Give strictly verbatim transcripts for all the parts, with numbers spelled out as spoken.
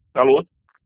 Alô?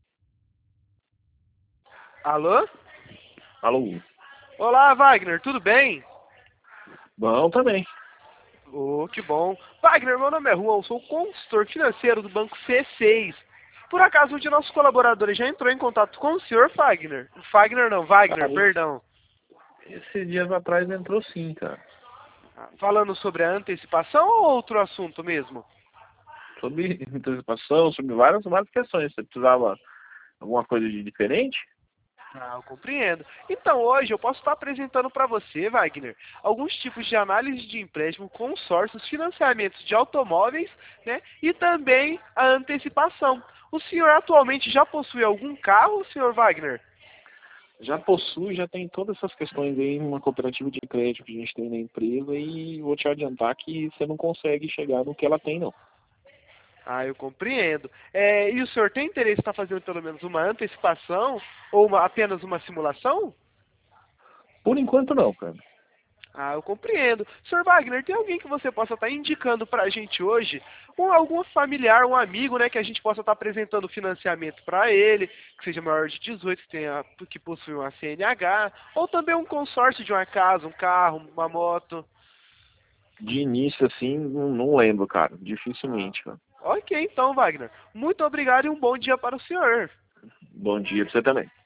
Alô? Alô? Olá, Wagner, tudo bem? Bom também. Oh, que bom. Wagner, meu nome é Juan, sou consultor financeiro do Banco C seis. Por acaso, um de nossos colaboradores já entrou em contato com o senhor Wagner? Wagner não, Wagner, Cara, esse- perdão. esses dias atrás entrou sim, cara. Falando sobre a antecipação ou outro assunto mesmo? Sobre antecipação, sobre várias, várias questões. Você precisava alguma coisa de diferente? Ah, eu compreendo. Então, hoje eu posso estar apresentando para você, Wagner, alguns tipos de análise de empréstimo, consórcios, financiamentos de automóveis, né, e também a antecipação. O senhor atualmente já possui algum carro, senhor Wagner? Já possui, já tem todas essas questões aí numa cooperativa de crédito que a gente tem na empresa e vou te adiantar que você não consegue chegar no que ela tem, não. Ah, eu compreendo. É, e o senhor tem interesse em estar fazendo pelo menos uma antecipação ou uma- apenas uma simulação? Por enquanto não, cara. Ah, eu compreendo. senhor Wagner, tem alguém que você possa estar indicando para a gente hoje? Ou algum familiar, um amigo, né, que a gente possa estar apresentando financiamento para ele, que seja maior de dezoito, que, tenha, que possui uma C N H, ou também um consórcio de uma casa, um carro, uma moto. De início, assim, não, não lembro, cara. Ah, Dificilmente, cara. ok, então, Wagner. Muito obrigado e um bom dia para o senhor. Bom dia pra você também.